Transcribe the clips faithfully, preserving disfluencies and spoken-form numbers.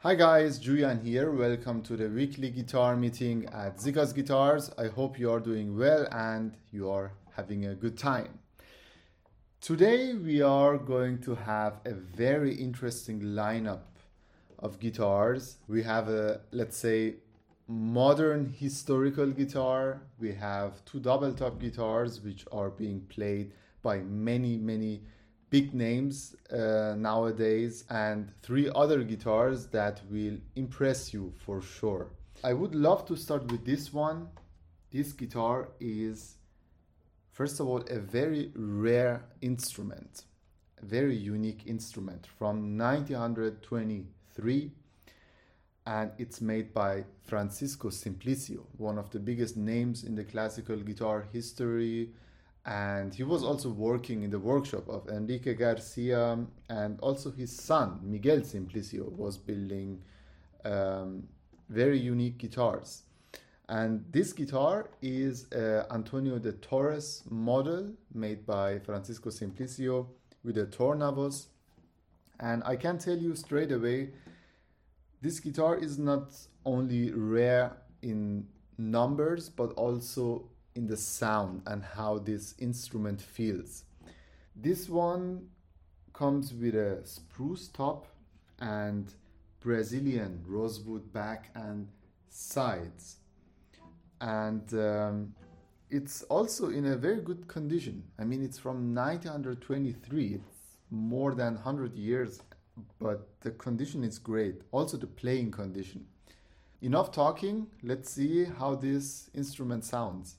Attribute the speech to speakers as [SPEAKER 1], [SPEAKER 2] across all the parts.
[SPEAKER 1] Hi guys, Julian here. Welcome to the weekly guitar meeting at Zika's Guitars. I hope you are doing well and you are having a good time. Today we are going to have a very interesting lineup of guitars. We have a, let's say, modern historical guitar. We have two double top guitars which are being played by many, many big names uh, nowadays, and three other guitars that will impress you for sure. I would love to start with this one. This guitar is, first of all, a very rare instrument, a very unique instrument from nineteen twenty-three, and it's made by Francisco Simplicio, one of the biggest names in the classical guitar history. And he was also working in the workshop of Enrique Garcia, and also his son Miguel Simplicio was building um, very unique guitars. And this guitar is uh, Antonio de Torres model made by Francisco Simplicio with a Tornavos. And I can tell you straight away, this guitar is not only rare in numbers but also in the sound and how this instrument feels. This one comes with a spruce top and Brazilian rosewood back and sides, and um, it's also in a very good condition. I mean, it's from nineteen twenty-three, it's more than one hundred years, but the condition is great, also the playing condition. Enough talking, let's see how this instrument sounds.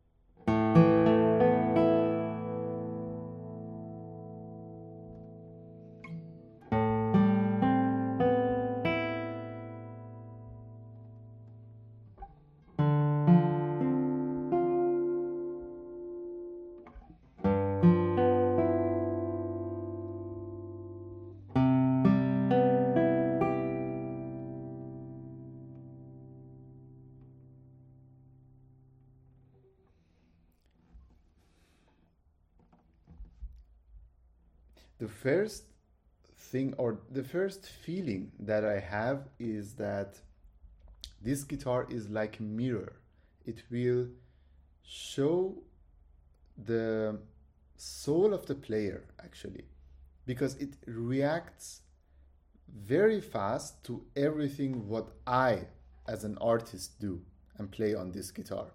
[SPEAKER 1] The first thing or the first feeling that I have is that this guitar is like a mirror. It will show the soul of the player actually, because it reacts very fast to everything what I as an artist do and play on this guitar.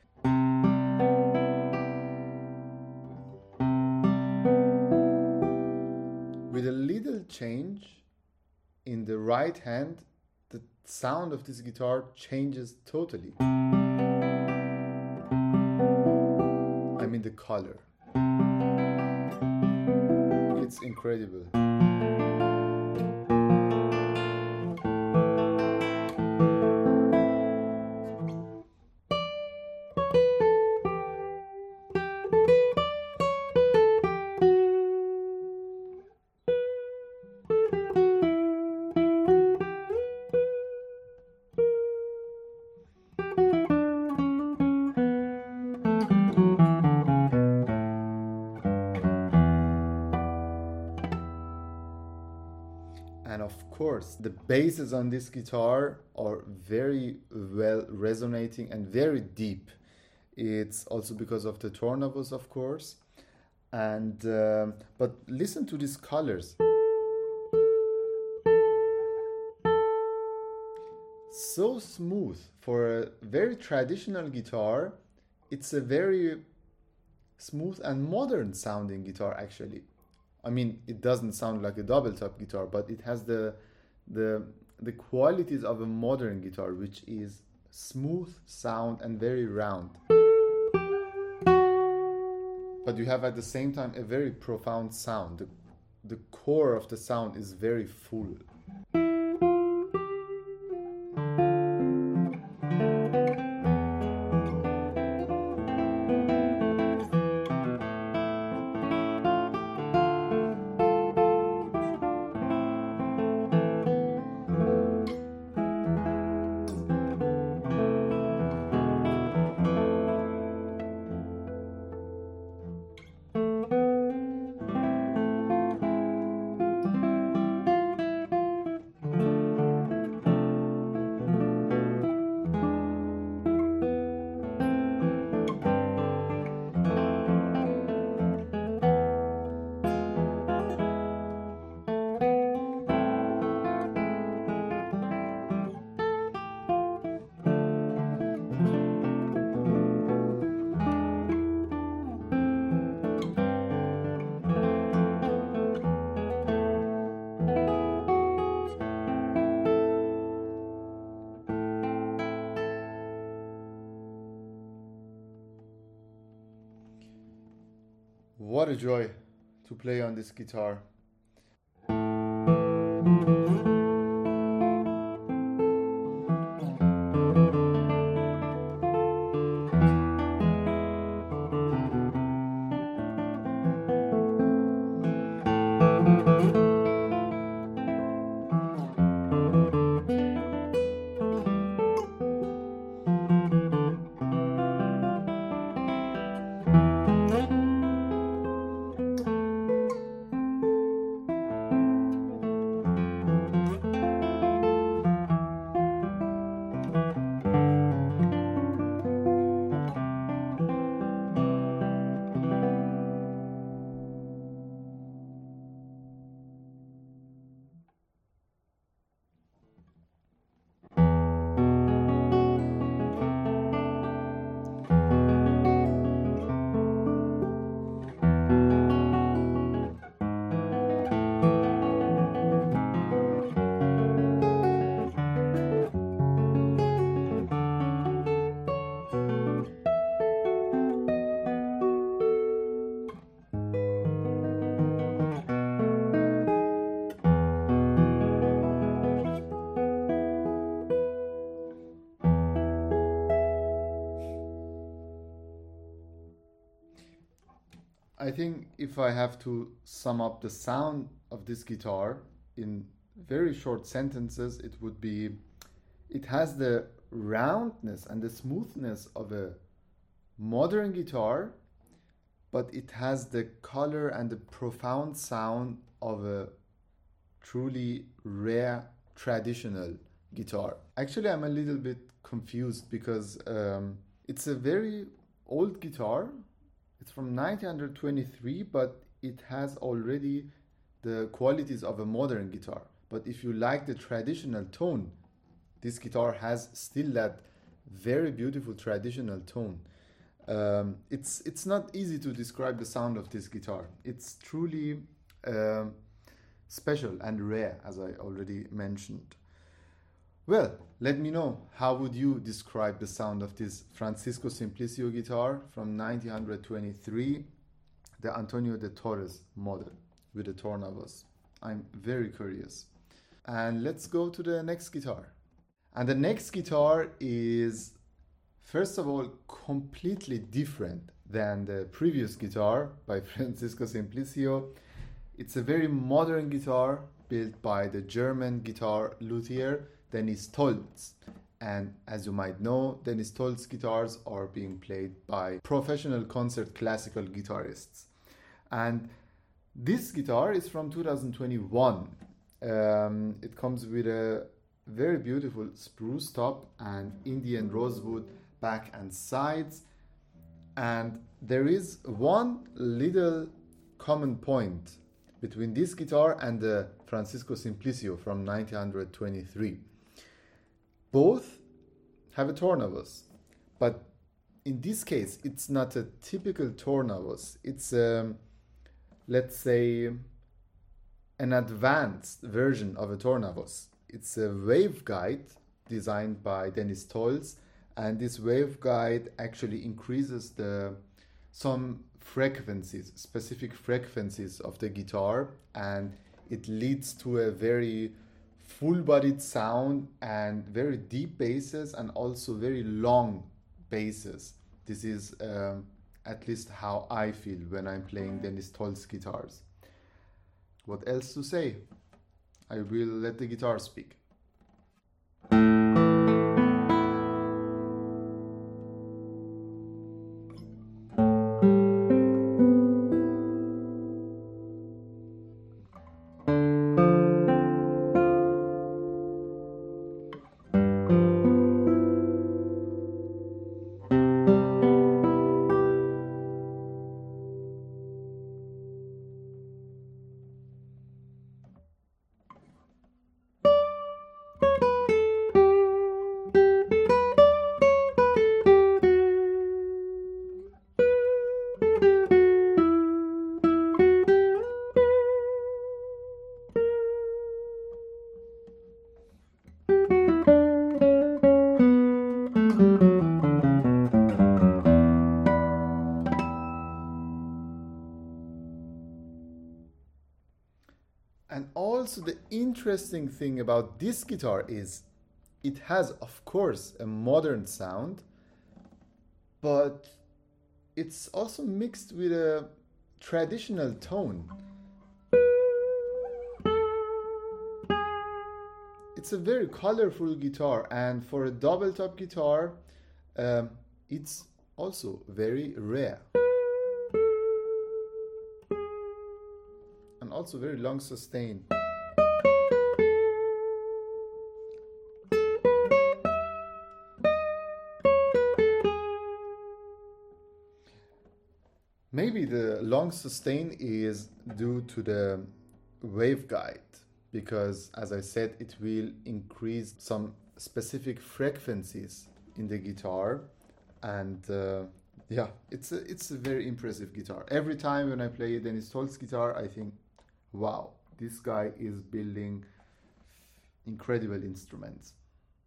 [SPEAKER 1] With a little change in the right hand, the sound of this guitar changes totally. I mean the color. It's incredible. And of course, the basses on this guitar are very well resonating and very deep. It's also because of the Tornavos, of course. And um, but listen to these colors. So smooth for a very traditional guitar. It's a very smooth and modern sounding guitar actually. I mean, it doesn't sound like a double top guitar, but it has the the the qualities of a modern guitar, which is smooth sound and very round. But you have at the same time a very profound sound. The, the core of the sound is very full. What a joy to play on this guitar. I think if I have to sum up the sound of this guitar in very short sentences, it would be it has the roundness and the smoothness of a modern guitar, but it has the color and the profound sound of a truly rare traditional guitar. Actually, I'm a little bit confused because um, it's a very old guitar. It's from nineteen twenty-three, but it has already the qualities of a modern guitar. But if you like the traditional tone, this guitar has still that very beautiful traditional tone. Um, it's it's not easy to describe the sound of this guitar. It's truly um, special and rare, as I already mentioned. Well, let me know, how would you describe the sound of this Francisco Simplicio guitar from nineteen twenty-three, the Antonio de Torres model with the Tornavos? I'm very curious. And let's go to the next guitar. And the next guitar is, first of all, completely different than the previous guitar by Francisco Simplicio. It's a very modern guitar built by the German guitar luthier Dennis Tolz. And as you might know, Dennis Tolz guitars are being played by professional concert classical guitarists. And this guitar is from two thousand twenty-one. Um, it comes with a very beautiful spruce top and Indian rosewood back and sides. And there is one little common point between this guitar and the Francisco Simplicio from nineteen twenty-three. Both have a Tornavos, but in this case, it's not a typical Tornavos. It's, um, let's say, an advanced version of a Tornavos. It's a waveguide designed by Dennis Tolz, and this waveguide actually increases the some frequencies, specific frequencies of the guitar, and it leads to a very full-bodied sound and very deep basses and also very long basses. This is um, at least how I feel when I'm playing Dennis Tolz guitars. What else to say? I will let the guitar speak. interesting thing about this guitar is it has, of course, a modern sound, but it's also mixed with a traditional tone. It's a very colorful guitar, and for a double top guitar, um, it's also very rare. And also very long sustain. Maybe the long sustain is due to the waveguide, because as I said, it will increase some specific frequencies in the guitar. And uh, yeah, it's a, it's a very impressive guitar. Every time when I play Denis Tolz guitar, I think, wow, this guy is building incredible instruments.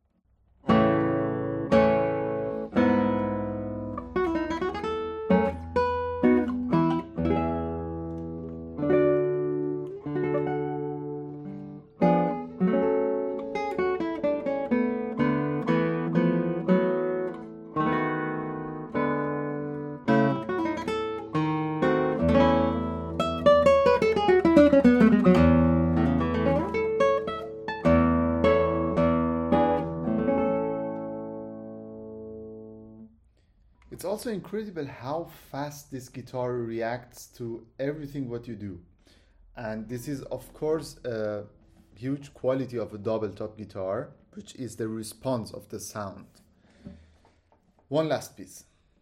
[SPEAKER 1] It's also incredible how fast this guitar reacts to everything what you do. And this is, of course, a huge quality of a double top guitar, which is the response of the sound. One last piece.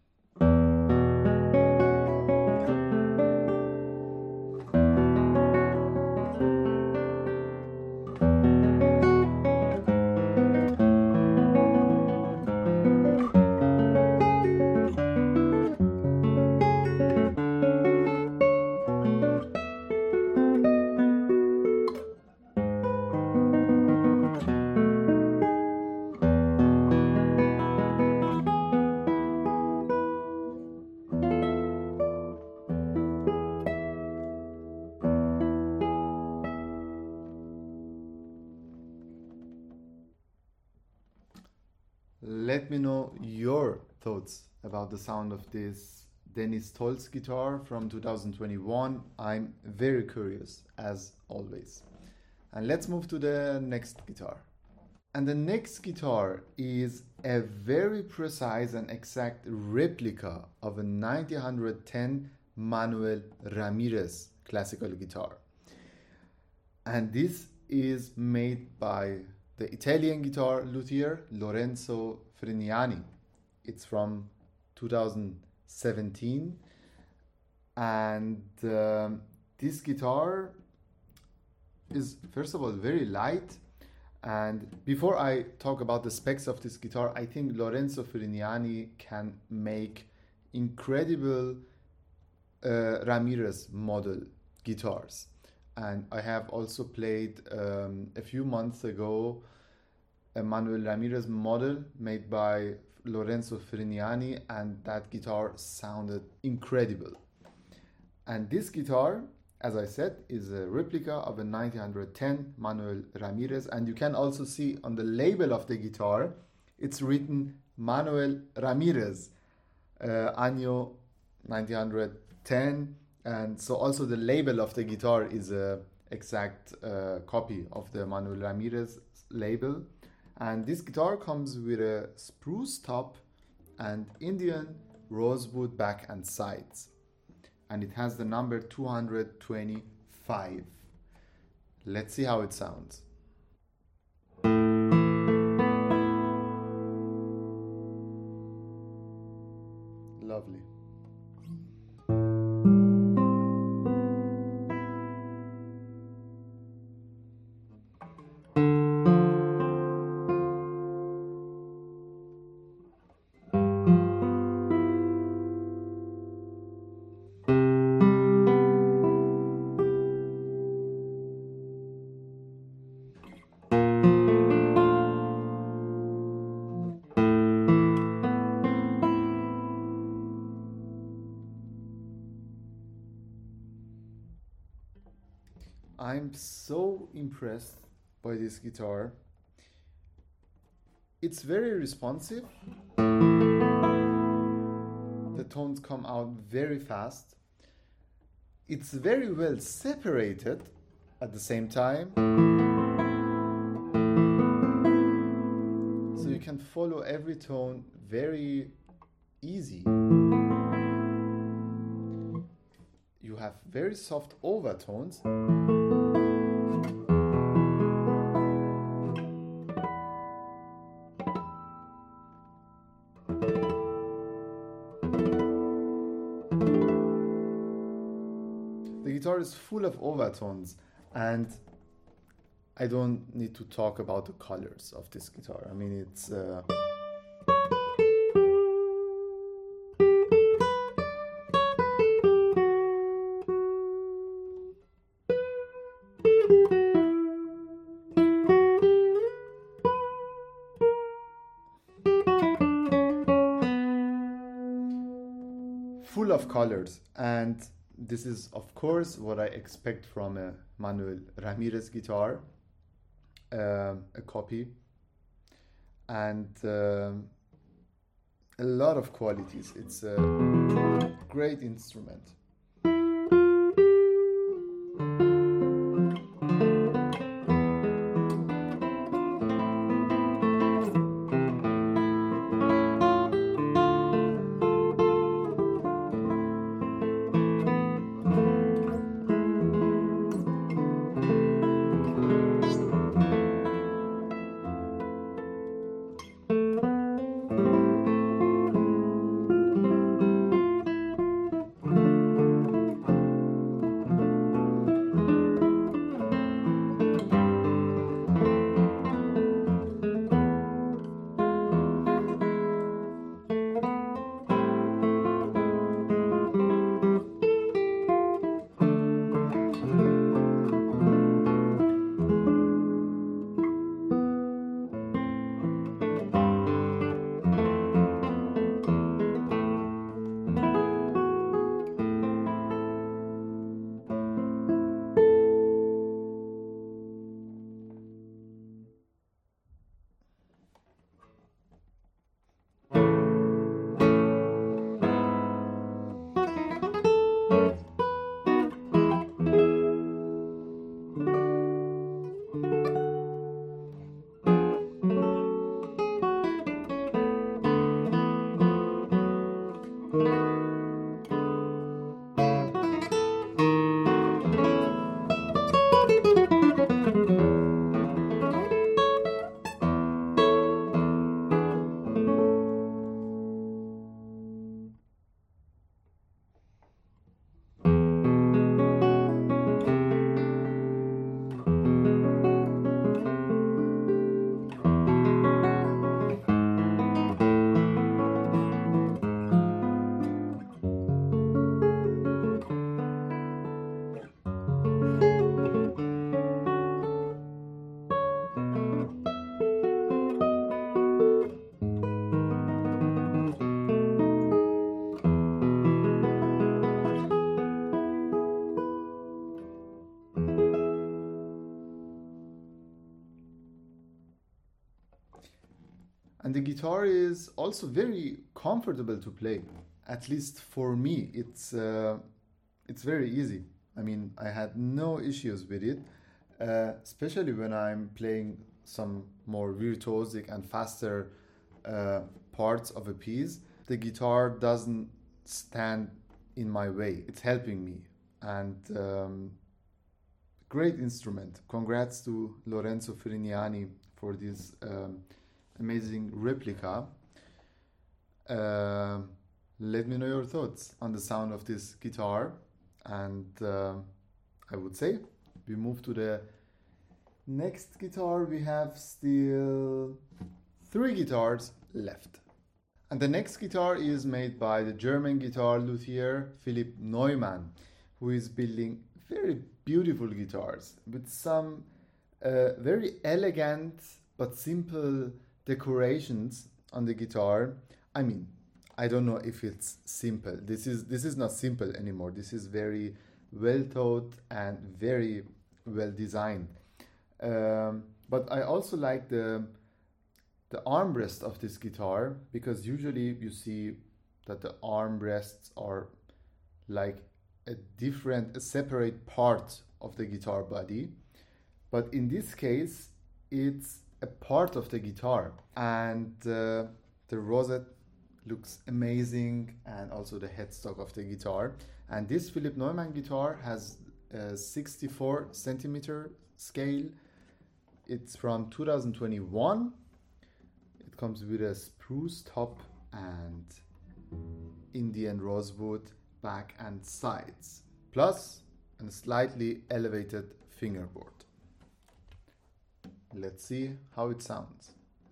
[SPEAKER 1] Let me know your thoughts about the sound of this Denis Tolz guitar from two thousand twenty-one. I'm very curious, as always. And let's move to the next guitar. And the next guitar is a very precise and exact replica of a nineteen ten Manuel Ramirez classical guitar. And this is made by the Italian guitar luthier Lorenzo Friniani. It's from two thousand seventeen, and um, this guitar is, first of all, very light. And before I talk about the specs of this guitar, I think Lorenzo Friniani can make incredible uh, Ramirez model guitars. And I have also played um, a few months ago a Manuel Ramirez model made by Lorenzo Friniani, and that guitar sounded incredible. And this guitar, as I said, is a replica of a nineteen ten Manuel Ramirez, and you can also see on the label of the guitar, it's written Manuel Ramirez, uh, año nineteen ten. And so also the label of the guitar is a exact uh, copy of the Manuel Ramirez label. And this guitar comes with a spruce top and Indian rosewood back and sides. And it has the number two hundred twenty-five. Let's see how it sounds. Lovely. I'm so impressed by this guitar. It's very responsive. The tones come out very fast. It's very well separated at the same time. So you can follow every tone very easy. You have very soft overtones. The guitar is full of overtones, and I don't need to talk about the colors of this guitar. I mean, it's uh, full of colors, and this is of course what I expect from a Manuel Ramirez guitar, uh, a copy, and uh, a lot of qualities. It's a great instrument. And the guitar is also very comfortable to play. At least for me, it's uh, it's very easy. I mean, I had no issues with it, uh, especially when I'm playing some more virtuosic and faster uh, parts of a piece. The guitar doesn't stand in my way. It's helping me, and um, great instrument. Congrats to Lorenzo Friniani for this um, amazing replica. Uh, let me know your thoughts on the sound of this guitar, and uh, I would say we move to the next guitar. We have still three guitars left, and the next guitar is made by the German guitar luthier Philipp Neumann, who is building very beautiful guitars with some uh, very elegant but simple decorations on the guitar. I mean, I don't know if it's simple. This is this is not simple anymore. This is very well thought and very well designed. Um, but I also like the the armrest of this guitar, because usually you see that the armrests are like a different, a separate part of the guitar body. But in this case, it's a part of the guitar, and uh, the rosette looks amazing, and also the headstock of the guitar. And this Philipp Neumann guitar has a sixty-four centimeter scale. It's from two thousand twenty-one. It comes with a spruce top and Indian rosewood back and sides, plus a slightly elevated fingerboard. Let's see how it sounds.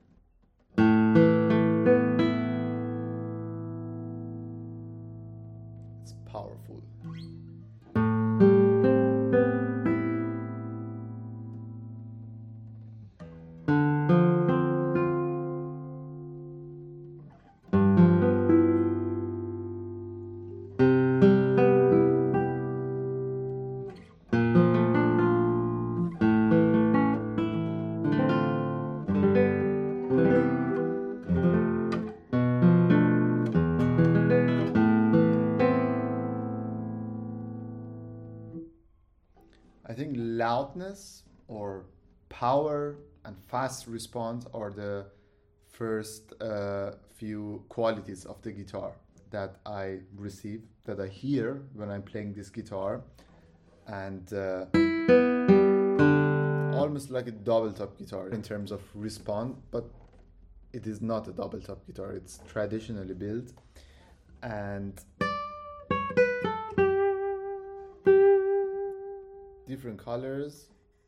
[SPEAKER 1] It's powerful. I think loudness or power and fast response are the first uh, few qualities of the guitar that I receive, that I hear when I'm playing this guitar. And uh, almost like a double top guitar in terms of response, but it is not a double top guitar, it's traditionally built. And different colors.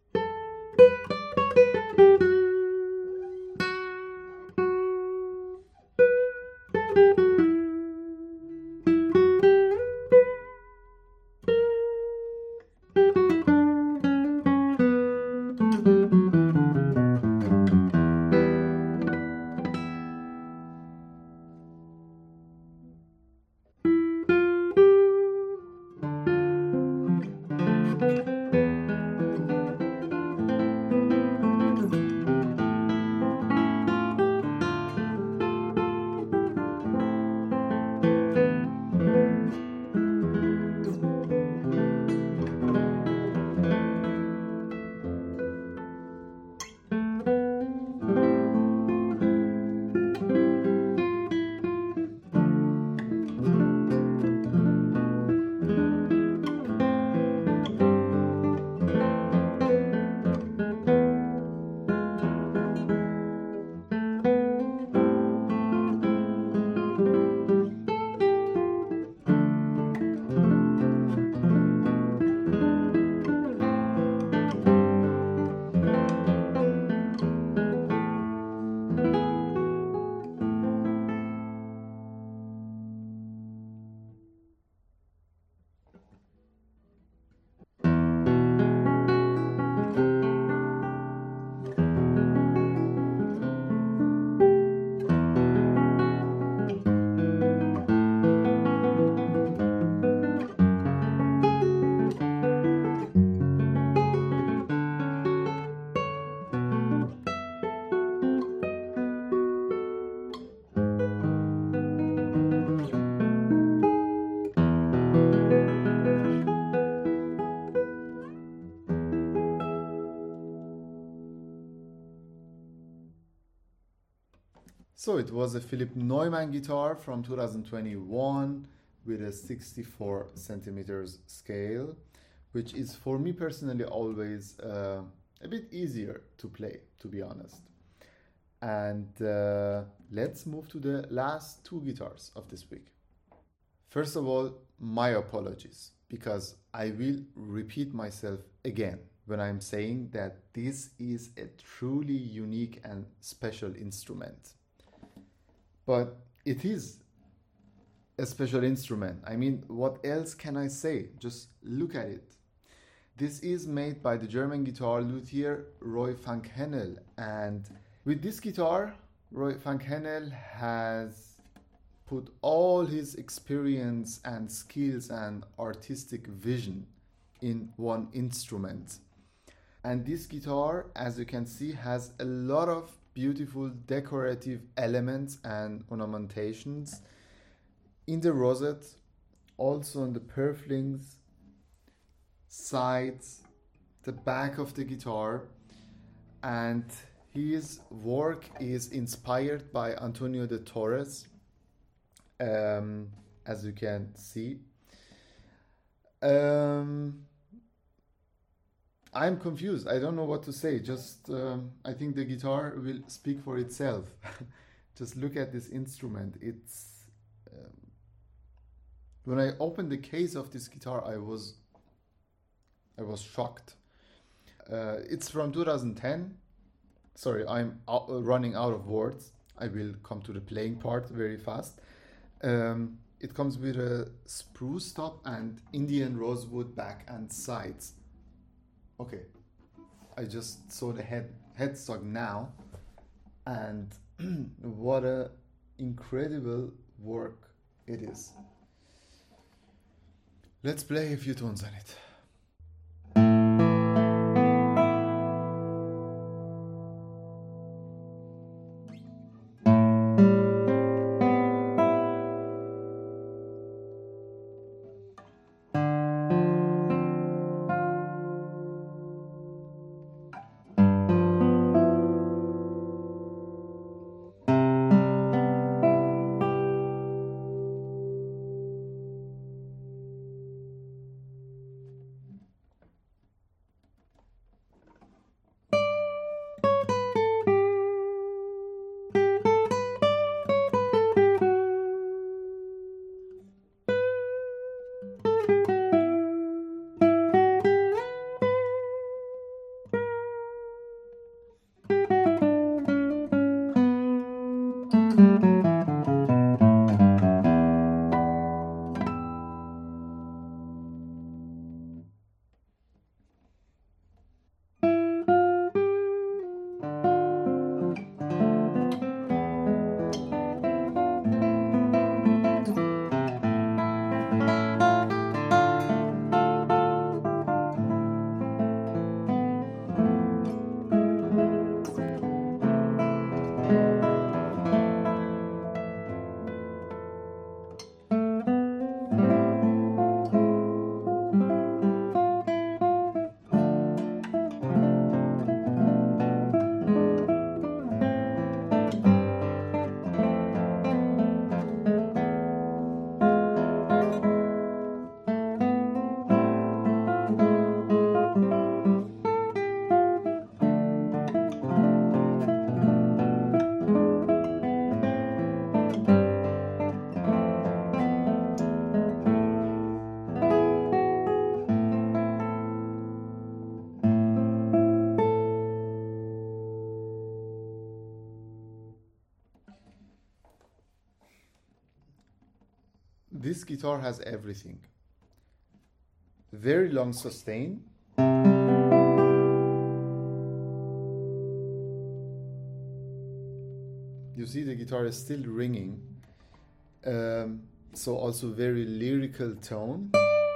[SPEAKER 1] So it was a Philipp Neumann guitar from two thousand twenty-one with a sixty-four centimeters scale, which is for me personally always uh, a bit easier to play, to be honest. And uh, let's move to the last two guitars of this week. First of all, my apologies, because I will repeat myself again when I'm saying that this is a truly unique and special instrument. But it is a special instrument. I mean, what else can I say? Just look at it. This is made by the German guitar luthier Roy van Kennel. And with this guitar, Roy van Kennel has put all his experience and skills and artistic vision in one instrument. And this guitar, as you can see, has a lot of beautiful decorative elements and ornamentations in the rosette, also on the purflings, sides, the back of the guitar. And his work is inspired by Antonio de Torres, um, as you can see. Um, I'm confused. I don't know what to say. Just, um, I think the guitar will speak for itself. Just look at this instrument. It's um, when I opened the case of this guitar, I was I was shocked. Uh, it's from two thousand ten. Sorry, I'm out, uh, running out of words. I will come to the playing part very fast. Um, it comes with a spruce top and Indian rosewood back and sides. Okay, I just saw the head headstock now, and what a incredible work it is. Let's play a few tones on it. This guitar has everything. Very long sustain. You see the guitar is still ringing. Um, so also very lyrical tone.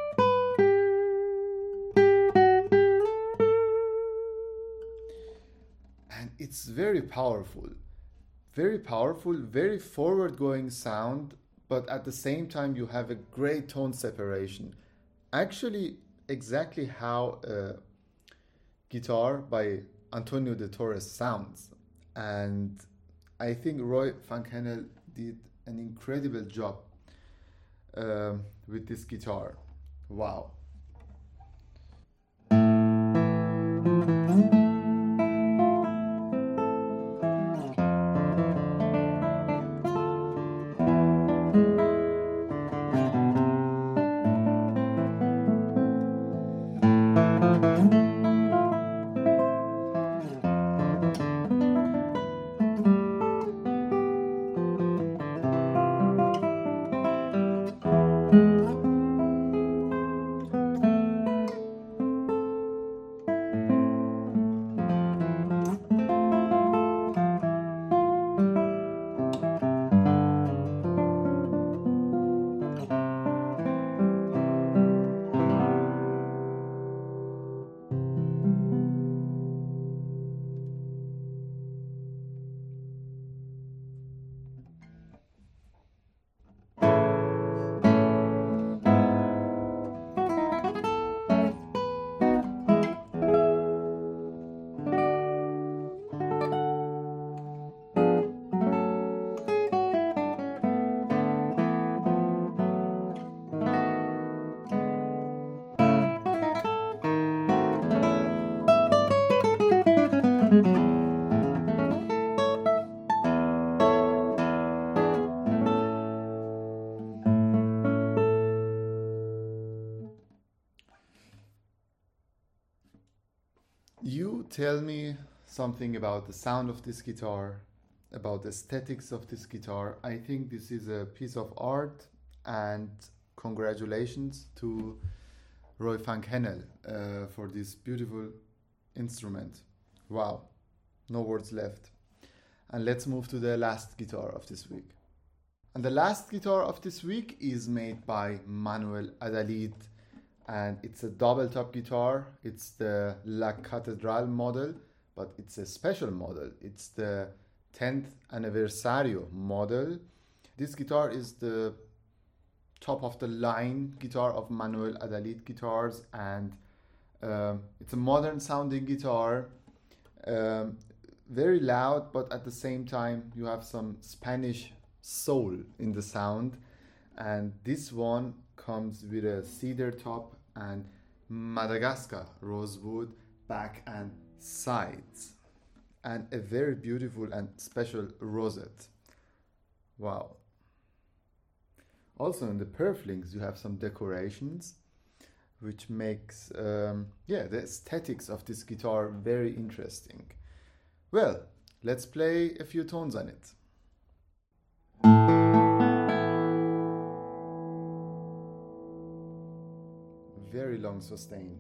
[SPEAKER 1] And it's very powerful. Very powerful, very forward-going sound, but at the same time you have a great tone separation. Actually, exactly how a guitar by Antonio de Torres sounds. And I think Roy Van Kennel did an incredible job uh, with this guitar. Wow. tell me something about the sound of this guitar, about the aesthetics of this guitar. I think this is a piece of art, and congratulations to Roy Van Kennel uh, for this beautiful instrument. Wow, no words left. And let's move to the last guitar of this week. And the last guitar of this week is made by Manuel Adalid, and it's a double top guitar. It's the La Catedral model, but it's a special model. It's the tenth Anniversario model. This guitar is the top of the line guitar of Manuel Adalid guitars, and um, it's a modern sounding guitar, um, very loud, but at the same time you have some Spanish soul in the sound. And this one comes with a cedar top and Madagascar rosewood back and sides, and a very beautiful and special rosette. Wow. Also in the purflings you have some decorations, which makes um, yeah, the aesthetics of this guitar very interesting. Well, let's play a few tones on it. Very long sustain.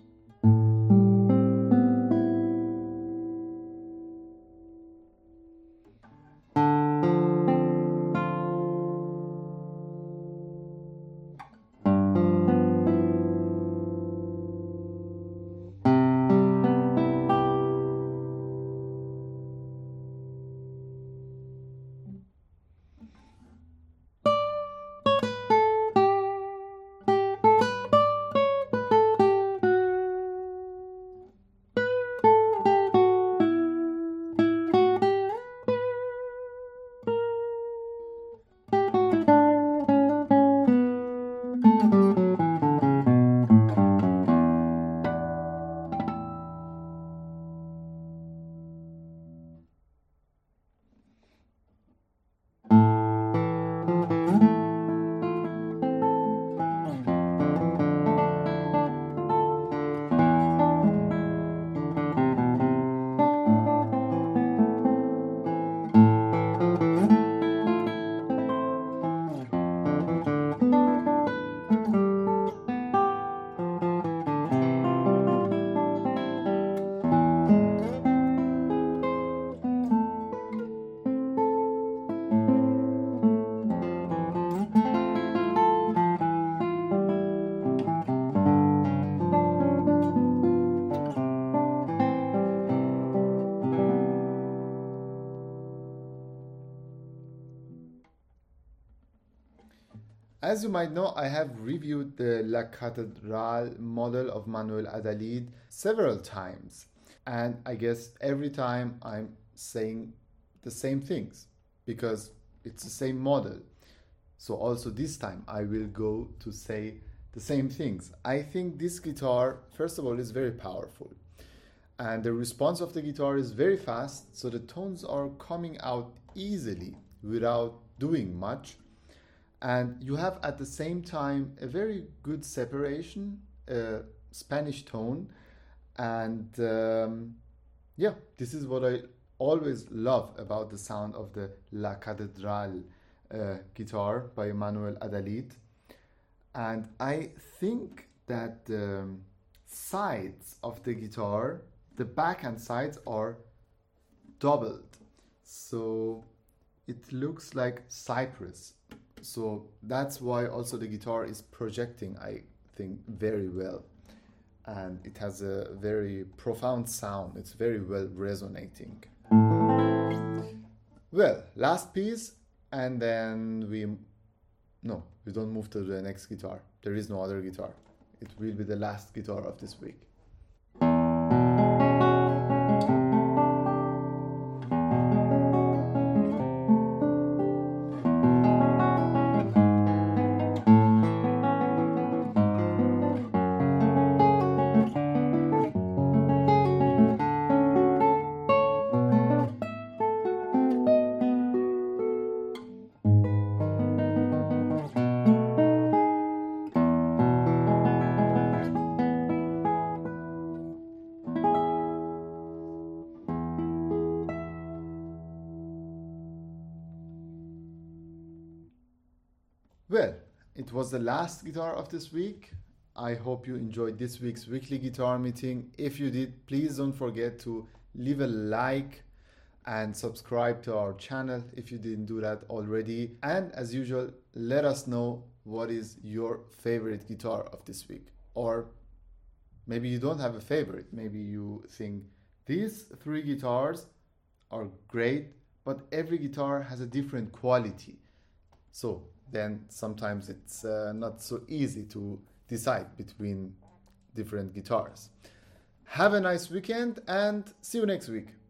[SPEAKER 1] As you might know, I have reviewed the La Catedral model of Manuel Adalid several times, and I guess every time I'm saying the same things because it's the same model. So also this time I will go to say the same things. I think this guitar, first of all, is very powerful, and the response of the guitar is very fast, so the tones are coming out easily without doing much. And you have at the same time a very good separation, uh, Spanish tone. And um, yeah, this is what I always love about the sound of the La Catedral uh, guitar by Manuel Adalid. And I think that the sides of the guitar, the back and sides, are doubled. So it looks like cypress. So that's why also the guitar is projecting, I think, very well. And it has a very profound sound. It's very well resonating. Well, last piece, and then we... No, we don't move to the next guitar. There is no other guitar. It will be the last guitar of this week. it was the last guitar of this week. I hope you enjoyed this week's weekly guitar meeting. If you did, please don't forget to leave a like and subscribe to our channel if you didn't do that already. And as usual, let us know what is your favorite guitar of this week. Or maybe you don't have a favorite. Maybe you think these three guitars are great, but every guitar has a different quality. So then sometimes it's uh, not so easy to decide between different guitars. Have a nice weekend and see you next week.